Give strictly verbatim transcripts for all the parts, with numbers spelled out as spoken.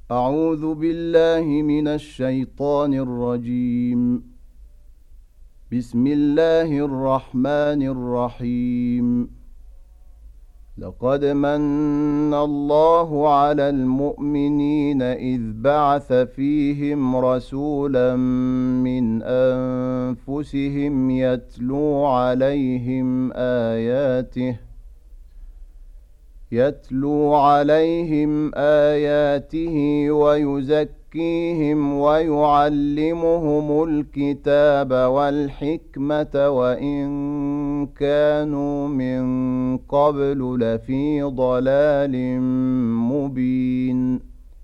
أعوذ بالله من الشيطان الرجيم. بسم الله الرحمن الرحيم. لقد من الله على المؤمنين إذ بعث فيهم رسولا من أنفسهم يتلو عليهم آياته يتلو عليهم آياته ويزكيهم ويعلمهم الكتاب والحكمة وإن كانوا من قبل لفي ضلال مبين.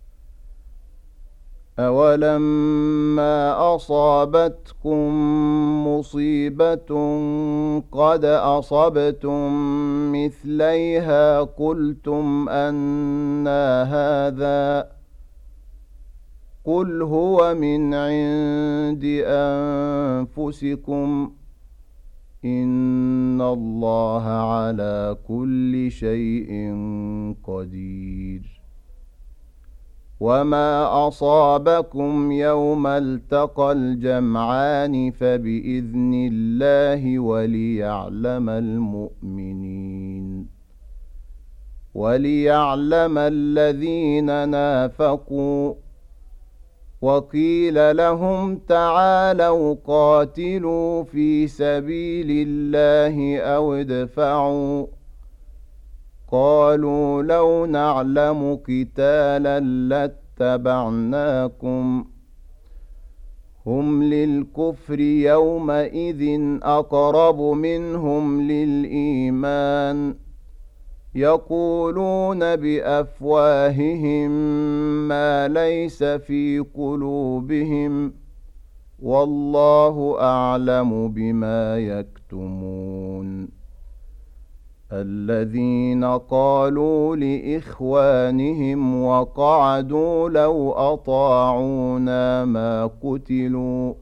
أولما أصابتكم مصيبة قد أصبتم مثليها قلتم أنى هذا قل هو من عند أنفسكم إن الله على كل شيء قدير. وما أصابكم يوم التقى الجمعان فبإذن الله وليعلم المؤمنين وليعلم الذين نافقوا وقيل لهم تعالوا قاتلوا في سبيل الله أو ادفعوا قالوا لو نعلم قتالا لاتبعناكم هم للكفر يومئذ أقرب منهم للإيمان يقولون بأفواههم ما ليس في قلوبهم والله أعلم بما يكتمون. الذين قالوا لإخوانهم وقعدوا لو أطاعونا ما قتلوا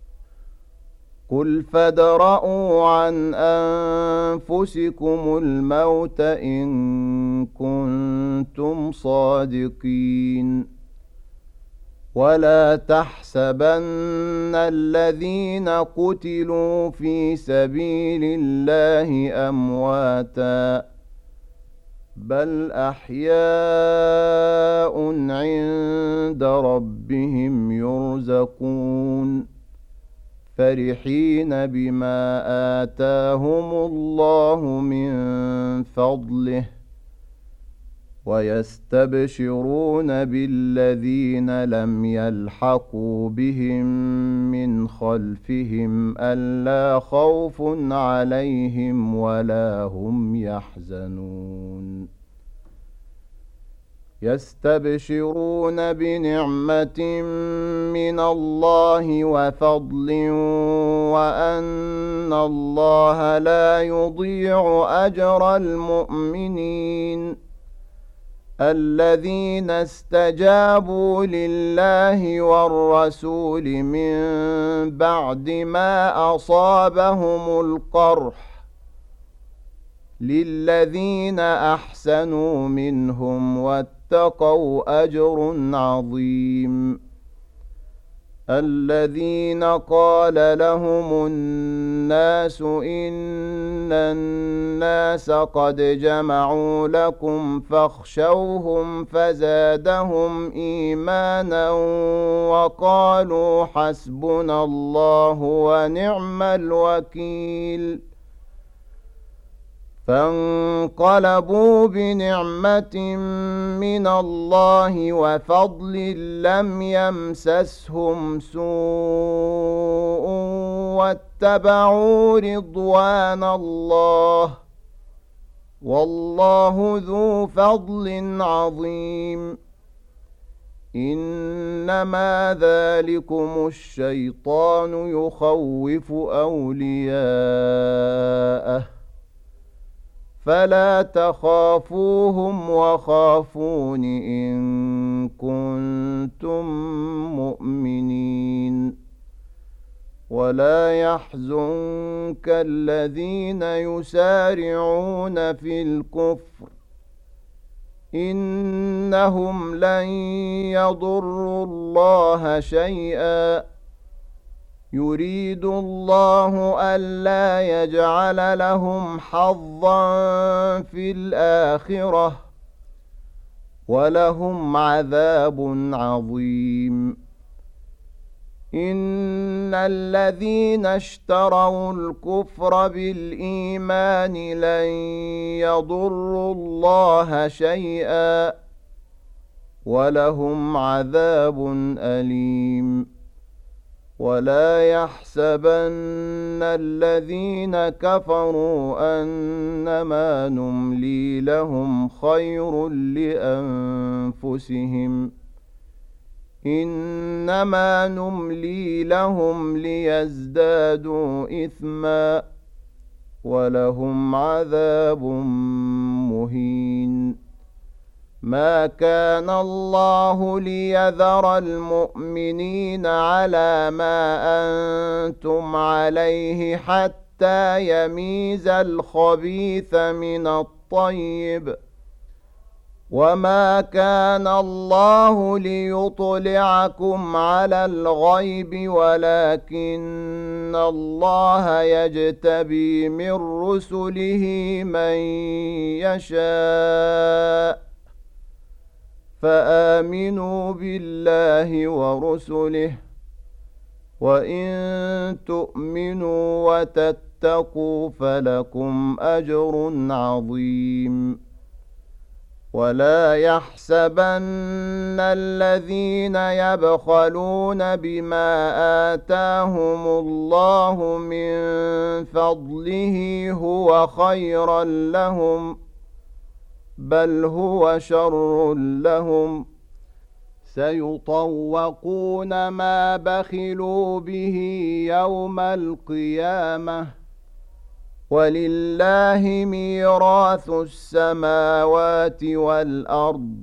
قل فادرءوا عن أنفسكم الموت إن كنتم صادقين. ولا تحسبن الذين قتلوا في سبيل الله أمواتا بل أحياء عند ربهم يرزقون فرحين بما آتاهم الله من فضله ويستبشرون بالذين لم يلحقوا بهم من خلفهم ألا خوف عليهم ولا هم يحزنون. يستبشرون بنعمة من الله وفضل وأن الله لا يضيع أجر المؤمنين الذين استجابوا لله والرسول من بعد ما أصابهم القرح للذين أحسنوا منهم واتقوا أجر عظيم. الذين قال لهم الناس إن الناس قد جمعوا لكم فاخشوهم فزادهم إيمانا وقالوا حسبنا الله ونعم الوكيل. فانقلبوا بنعمة من الله وفضل لم يمسسهم سوء واتبعوا رضوان الله والله ذو فضل عظيم. إنما ذلكم الشيطان يخوف أولياءه فلا تخافوهم وخافون إن كنتم مؤمنين. ولا يحزنك الذين يسارعون في الكفر إنهم لن يضروا الله شيئا يريد الله ألا يجعل لهم حظا في الآخرة ولهم عذاب عظيم إن الذين اشتروا الكفر بالإيمان لن يضروا الله شيئا ولهم عذاب أليم ولا يحسبن الذين كفروا أنما نملي لهم خير لأنفسهم إنما نملي لهم ليزدادوا إثما ولهم عذاب مهين ما كان الله ليذر المؤمنين على ما أنتم عليه حتى يميز الخبيث من الطيب وما كان الله ليطلعكم على الغيب ولكن الله يجتبي من رسله من يشاء فآمنوا بالله ورسله وإن تؤمنوا وتتقوا فلكم أجر عظيم ولا يحسبن الذين يبخلون بما آتاهم الله من فضله هو خيرا لهم بل هو شر لهم سيطوقون ما بخلوا به يوم القيامة ولله ميراث السماوات والأرض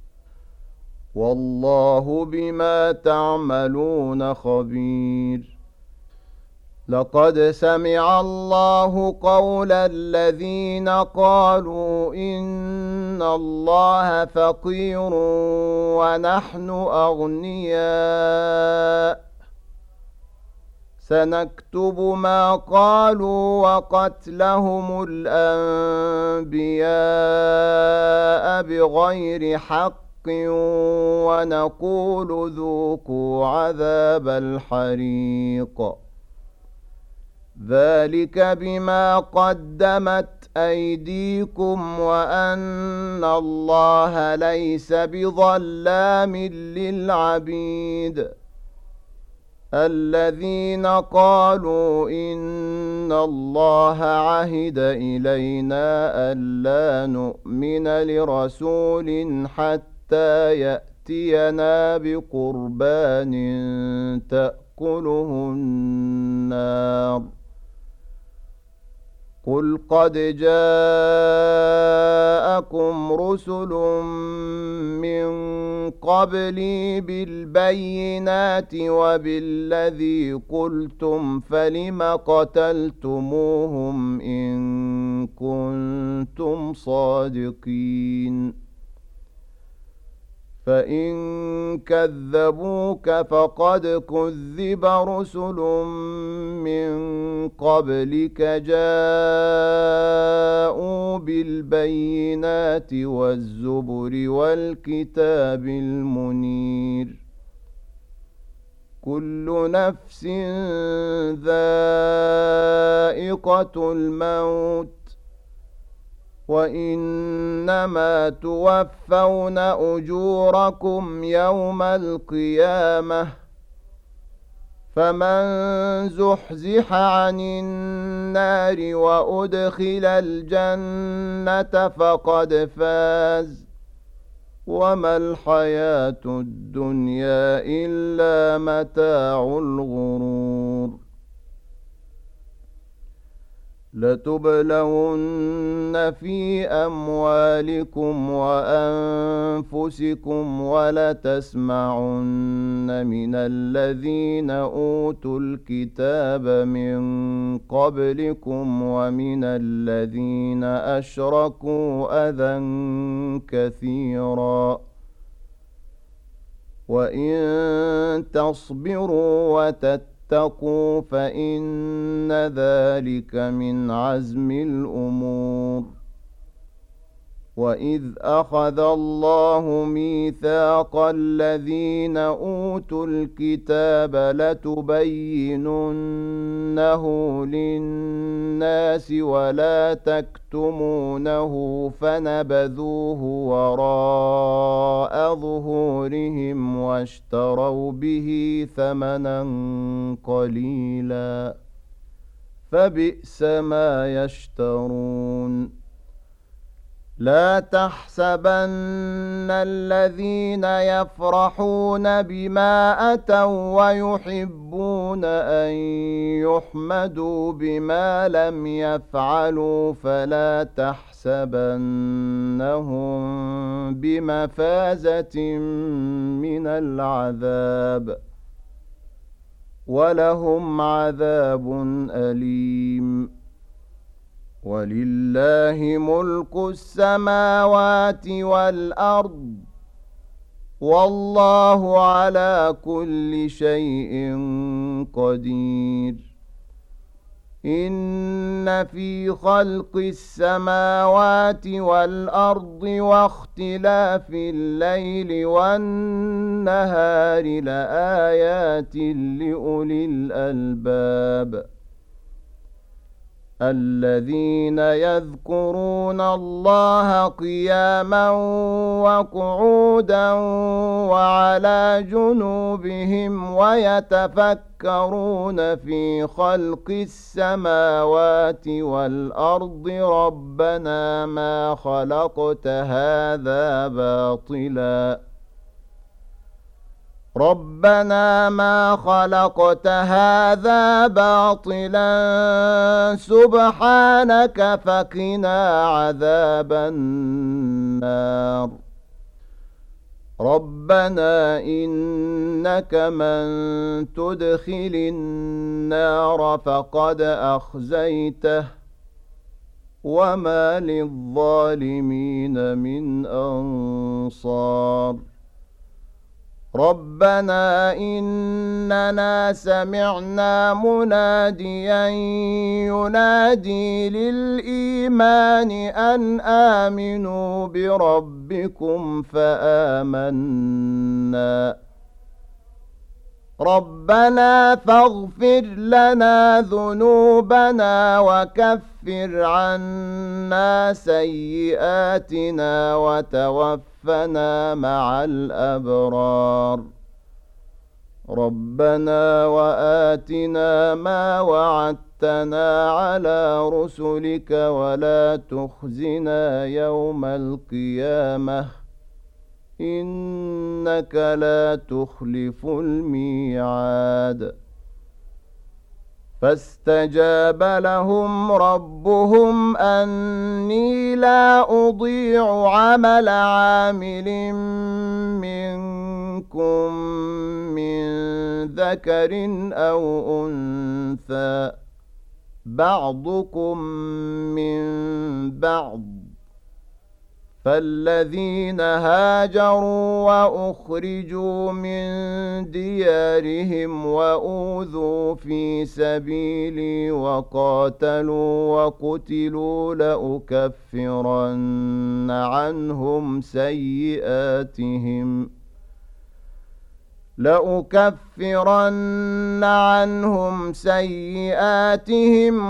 والله بما تعملون خبير لقد سمع الله قول الذين قالوا إن الله فقير ونحن أغنياء سنكتب ما قالوا وقتلهم الأنبياء بغير حق ونقول ذوقوا عذاب الحريق ذلك بما قدمت أيديكم وأن الله ليس بظلام للعبيد الذين قالوا إن الله عهد إلينا ألا نؤمن لرسول حتى يأتينا بقربان تأكله النار قل قد جاءكم رسل من قبلي بالبينات وبالذي قلتم فلم قتلتموهم إن كنتم صادقين فإن كذبوك فقد كذب رسل من قبلك جاءوا بالبينات والزبر والكتاب المنير كل نفس ذائقة الموت وإنما توفون أجوركم يوم القيامة فمن زحزح عن النار وأدخل الجنة فقد فاز وما الحياة الدنيا إلا متاع الغرور لتبلون في أموالكم وأنفسكم ولتسمعن من الذين أوتوا الكتاب من قبلكم ومن الذين أشركوا أذى كثيرا وإن تصبروا وتتقوا اتقوا فإن ذلك من عزم الأمور وإذ أخذ الله ميثاق الذين أوتوا الكتاب لتبيننه للناس ولا تكتمونه فنبذوه وراء ظهورهم واشتروا به ثمنا قليلا فبئس ما يشترون لا تحسبن الذين يفرحون بما أتوا ويحبون أن يحمدوا بما لم يفعلوا فلا تحسبنهم بمفازة من العذاب ولهم عذاب أليم ولله ملك السماوات والأرض والله على كل شيء قدير إن في خلق السماوات والأرض واختلاف الليل والنهار لآيات لأولي الألباب الذين يذكرون الله قياما وقعودا وعلى جنوبهم ويتفكرون في خلق السماوات والأرض ربنا ما خلقت هذا باطلا ربنا ما خلقت هذا باطلا سبحانك فقنا عذاب النار ربنا إنك من تدخل النار فقد أخزيته وما للظالمين من أنصار ربنا إننا سمعنا مناديا ينادي للإيمان أن آمنوا بربكم فآمنا ربنا فاغفر لنا ذنوبنا وكفر عنا سيئاتنا وتوفنا مع الأبرار ربنا وآتنا ما وعدتنا على رسلك ولا تخزنا يوم القيامة إنك لا تخلف الميعاد فاستجاب لهم ربهم أني لا أضيع عمل عامل منكم من ذكر أو أنثى بعضكم من بعض فالذين هاجروا وأخرجوا من ديارهم وأوذوا في سبيلي وقاتلوا وقتلوا لأكفرن عنهم سيئاتهم لأكفرن عنهم سيئاتهم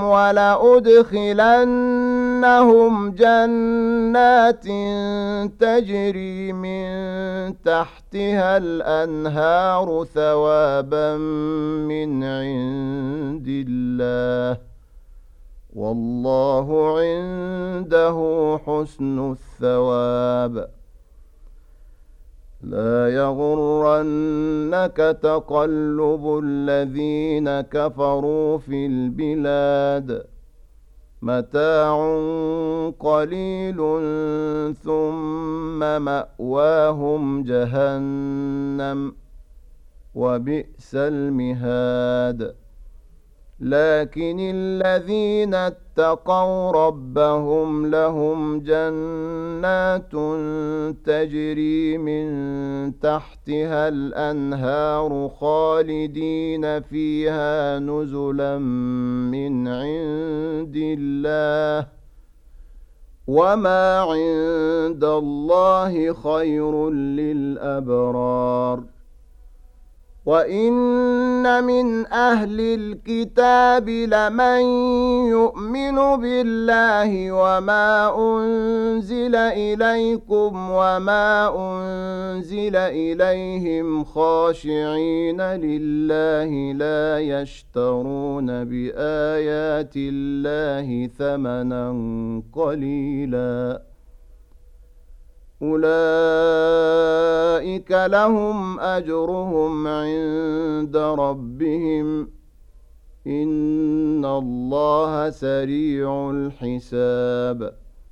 ولأدخلنهم جنات تجري من تحتها الأنهار ثوابا من عند الله والله عنده حسن الثواب لا يغرنك تقلب الذين كفروا في البلاد متاع قليل ثم مأواهم جهنم وبئس المهاد لكن الذين اتقوا ربهم لهم جنات تجري من تحتها الأنهار خالدين فيها نزلا من عند الله وما عند الله خير للأبرار وإن من أهل الكتاب لمن يؤمن بالله وما أنزل إليكم وما أنزل إليهم خاشعين لله لا يشترون بآيات الله ثمنا قليلا أولئك لهم أجرهم عند ربهم إن الله سريع الحساب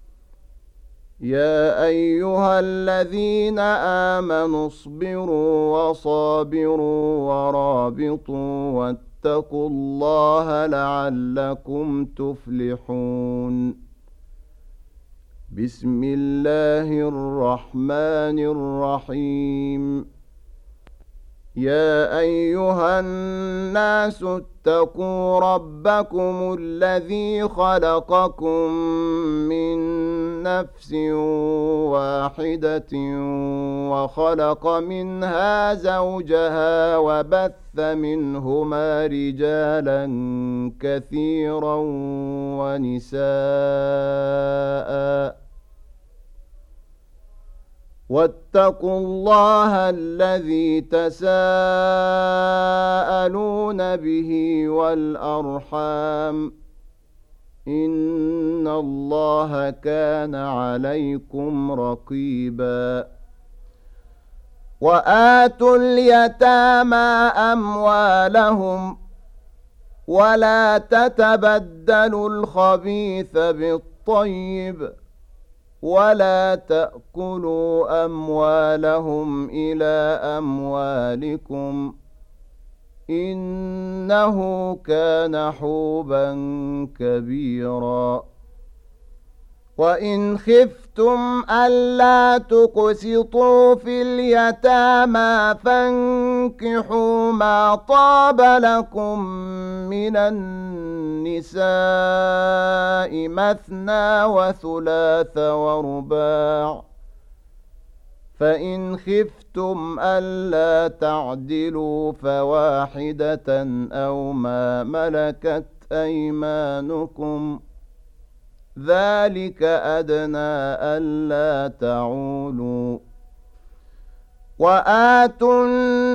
يا أيها الذين آمنوا اصبروا وصابروا ورابطوا واتقوا الله لعلكم تفلحون بسم الله الرحمن الرحيم يا أيها الناس اتقوا ربكم الذي خلقكم من نفس واحدة وخلق منها زوجها وبث منهما رجالا كثيرا ونساء واتقوا الله الذي تساءلون به والأرحام إن الله كان عليكم رقيبا وآتوا اليتامى أموالهم ولا تتبدلوا الخبيث بالطيب ولا تأكلوا أموالهم إلى أموالكم إنه كان حوبا كبيرا وإن خفتم ألا تقسطوا في اليتامى فانكحوا ما طاب لكم من النساء مثنى وثلاث ورباع فإن خفتم ألا تعدلوا فواحدة أو ما ملكت أيمانكم ذلك أدنى ألا تعولوا وآتوا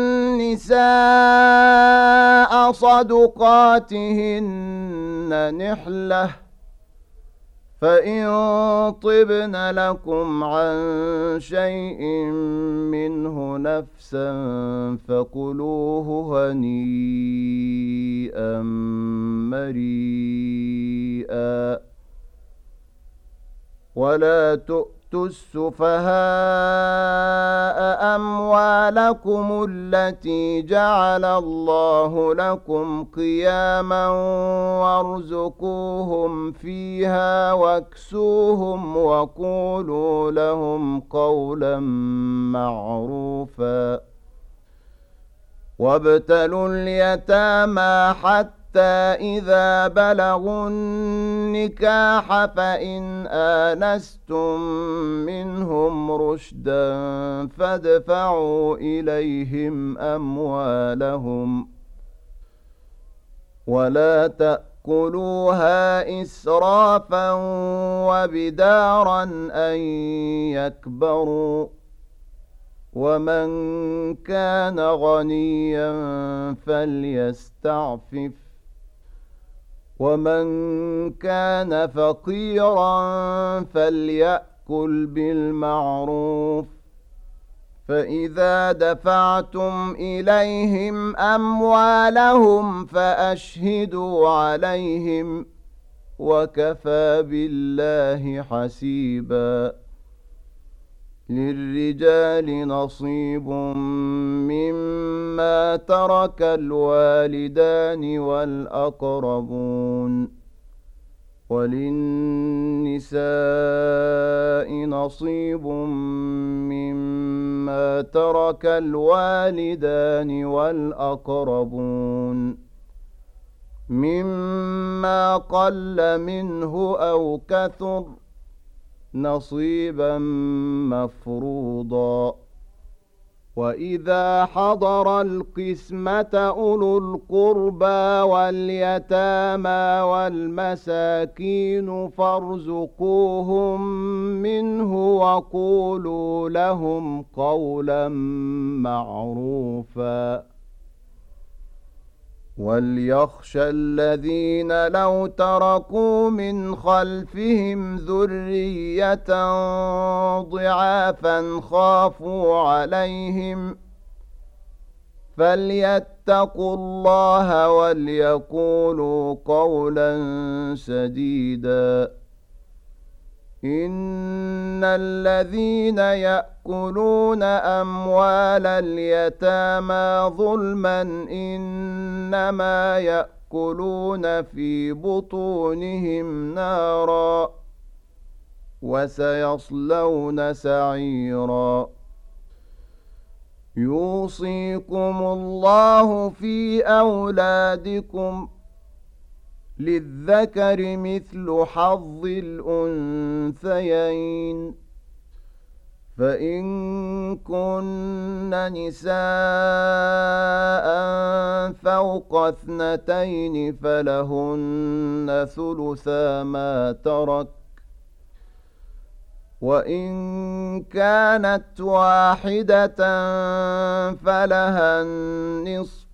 النساء صدقاتهن نحلة فإن طبن لكم عن شيء منه نفسا فكلوه هنيئا مريئا ولا تؤتوا السفهاء أموالكم التي جعل الله لكم قياما وارزقوهم فيها واكسوهم وقولوا لهم قولا معروفا وابتلوا اليتامى حتى حتى إذا بلغوا النكاح فإن آنستم منهم رشدا فادفعوا إليهم أموالهم ولا تأكلوها إسرافا وبدارا أن يكبروا ومن كان غنيا فليستعفف ومن كان فقيرا فليأكل بالمعروف فإذا دفعتم إليهم أموالهم فأشهدوا عليهم وكفى بالله حسيبا للرجال نصيب مما ترك الوالدان والأقربون وللنساء نصيب مما ترك الوالدان والأقربون مما قل منه أو كثر نصيبا مفروضا وإذا حضر القسمة أولو القربى واليتامى والمساكين فارزقوهم منه وقولوا لهم قولا معروفا وليخشى الذين لو تركوا من خلفهم ذرية ضعافا خافوا عليهم فليتقوا الله وليقولوا قولا سديدا إن الذين يأكلون أموال اليتامى ظلما إنما يأكلون في بطونهم نارا وسيصلون سعيرا يوصيكم الله في أولادكم للذكر مثل حظ الأنثيين فإن كن نساء فوق اثنتين فلهن ثلثا ما ترك وإن كانت واحدة فلها النصف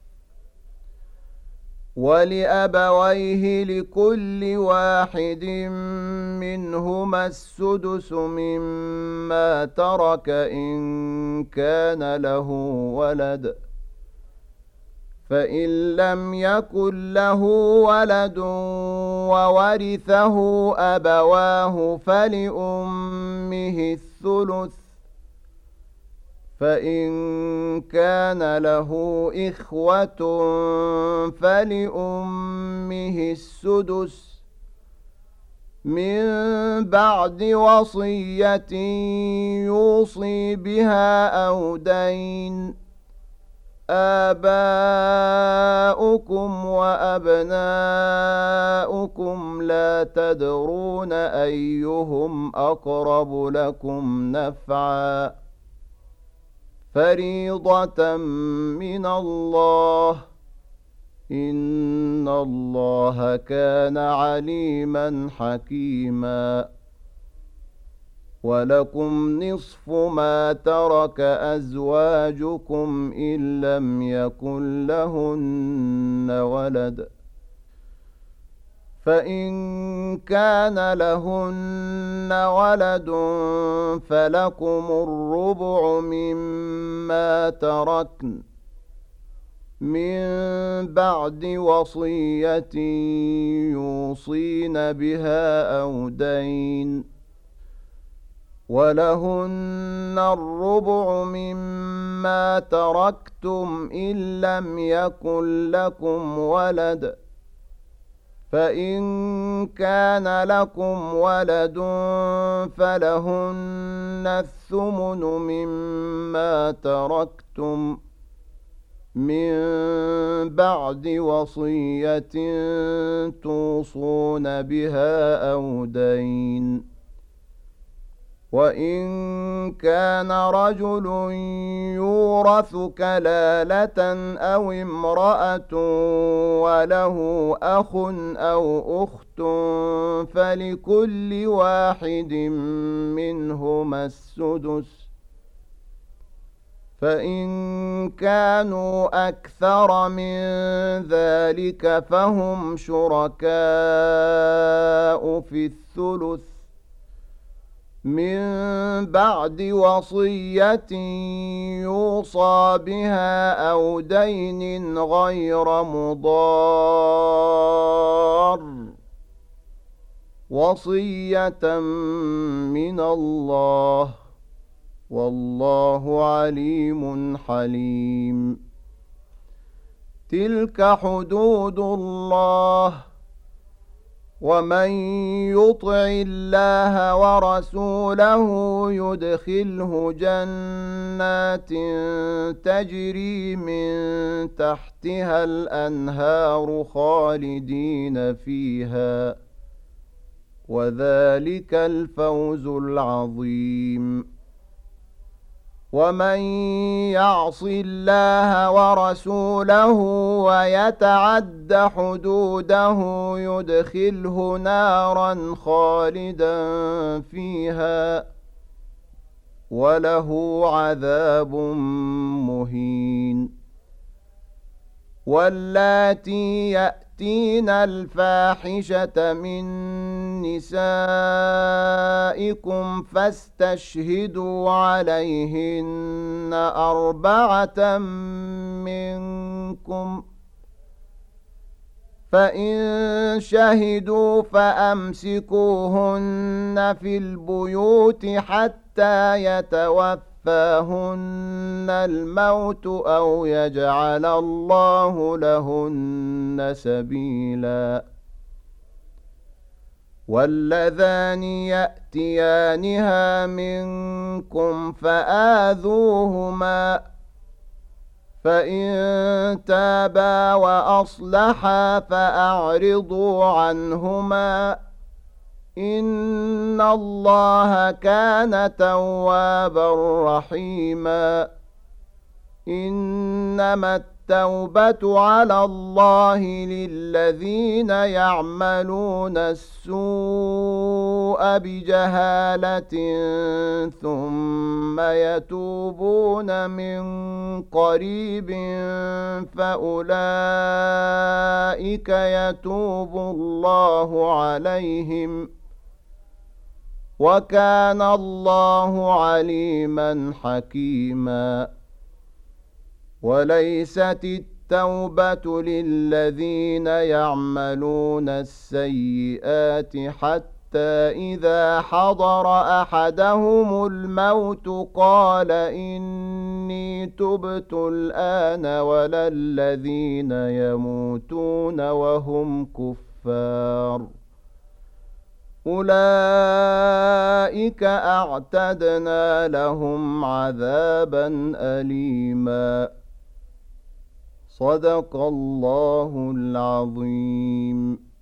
ولأبويه لكل واحد منهما السدس مما ترك إن كان له ولد فإن لم يكن له ولد وورثه أبواه فلأمه الثلث فإن كان له إخوة فلأمه السدس من بعد وصية يوصي بها أو دين آباؤكم وأبناؤكم لا تدرون أيهم أقرب لكم نفعا فريضة من الله إن الله كان عليما حكيما ولكم نصف ما ترك أزواجكم إن لم يكن لهن ولد فإن كان لهن ولد فلكم الربع مما تركن من بعد وصية يوصين بها أو دين ولهن الربع مما تركتم إن لم يكن لكم ولد فإن كان لكم ولد فلهن الثمن مما تركتم من بعد وصية توصون بها أو دين وإن كان رجل يورث كلالة أو امرأة وله أخ أو أخت فلكل واحد منهما السدس فإن كانوا أكثر من ذلك فهم شركاء في الثلث من بعد وصية يوصى بها أو دين غير مضار وصية من الله، والله عليم حليم. تلك حدود الله، ومن يطع الله ورسوله يدخله جنات تجري من تحتها الأنهار خالدين فيها، وذلك الفوز العظيم. ومن يعص الله ورسوله ويتعد حدوده يدخله نارا خالدا فيها، وله عذاب مهين. واللاتي يأتين الفاحشة من نسائكم فاستشهدوا عليهن أربعة منكم، فإن شهدوا فأمسكوهن في البيوت حتى يتوفاهن الموت أو يجعل الله لهن سبيلا. واللذان يأتيانها منكم فآذوهما، فإن تابا وأصلحا فأعرضوا عنهما، إن الله كان توابا رحيما. إنما التوبة على الله للذين يعملون السوء بجهالة ثم يتوبون من قريب فأولئك يتوب الله عليهم، وكان الله عليما حكيما. وليست التوبة للذين يعملون السيئات حتى إذا حضر أحدهم الموت قال إني تبت الآن، ولا الذين يموتون وهم كفار، أولئك أعتدنا لهم عذابا أليما. صدق الله العظيم.